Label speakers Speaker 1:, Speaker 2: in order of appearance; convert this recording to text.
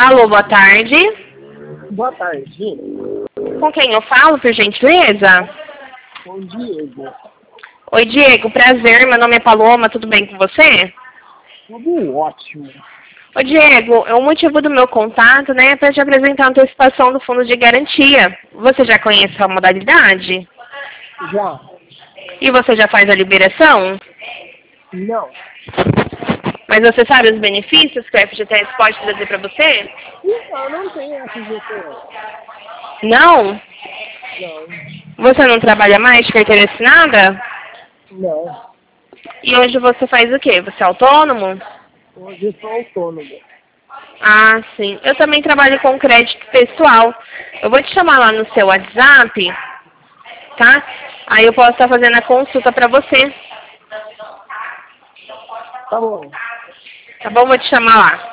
Speaker 1: Alô, boa tarde.
Speaker 2: Boa tarde.
Speaker 1: Com quem eu falo, por gentileza?
Speaker 2: Com o Diego.
Speaker 1: Oi, Diego. Prazer. Meu nome é Paloma. Tudo bem com você?
Speaker 2: Tudo ótimo.
Speaker 1: Ô, Diego, o motivo do meu contato, né, é para te apresentar a antecipação do fundo de garantia. Você já conhece a modalidade?
Speaker 2: Já?
Speaker 1: E você já faz a liberação?
Speaker 2: Não.
Speaker 1: Mas você sabe os benefícios que o FGTS pode trazer para você?
Speaker 2: Eu não tenho FGTS.
Speaker 1: Não?
Speaker 2: Não.
Speaker 1: Você não trabalha mais de carteira assinada?
Speaker 2: Não.
Speaker 1: E hoje você faz o quê? Você é autônomo?
Speaker 2: Hoje eu sou autônomo.
Speaker 1: Ah, sim. Eu também trabalho com crédito pessoal. Eu vou te chamar lá no seu WhatsApp, tá? Aí eu posso estar fazendo a consulta para você.
Speaker 2: Tá bom.
Speaker 1: Tá bom? Vou te chamar lá.